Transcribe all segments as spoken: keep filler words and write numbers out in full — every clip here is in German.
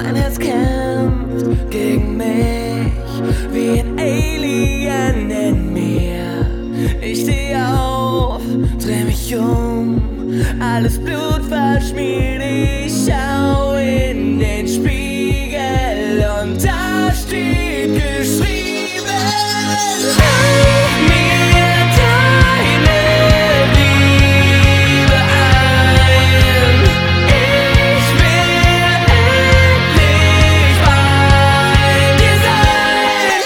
Mein Herz kämpft gegen mich wie ein Alien in mir. Ich steh auf, dreh mich um, alles Blut verschmiert. Ich schau in den Spiegel und da steht geschrieben: Hauch mir deine Liebe ein. Ich will endlich bei dir sein.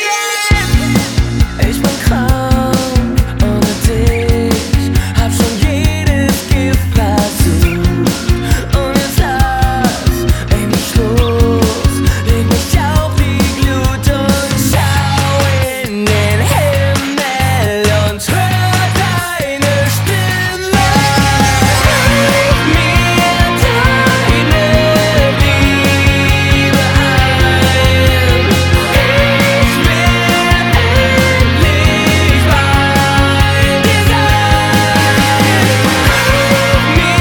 Ich bin krank ohne dich, hab schon jedes Gift versucht. Und jetzt lass ich mich los, leg mich auf die Glut und schau in den Himmel und hör deine Stimme. Hauch mir deine Liebe ein. Ich will endlich bei dir sein. Hauch mir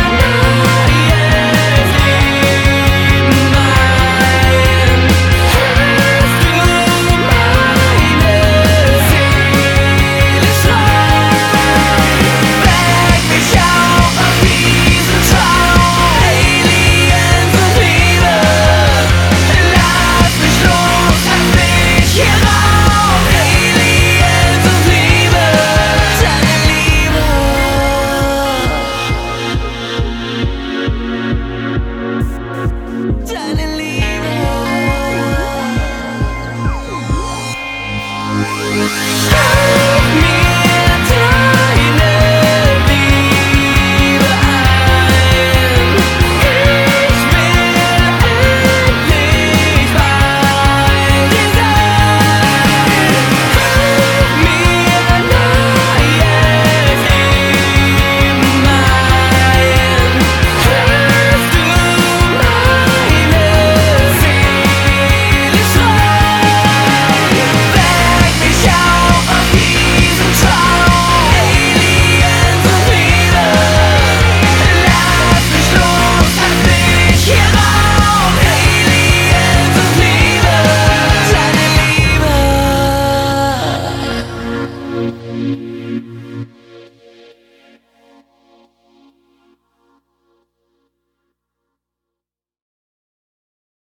neues Leben ein. Hörst du meine Seele schreien? Weck mich auf aus diesem Traum. Aliens und Liebe, lass mich los, lass mich hier raus. Aliens und Liebe, deine Liebe, deine Liebe.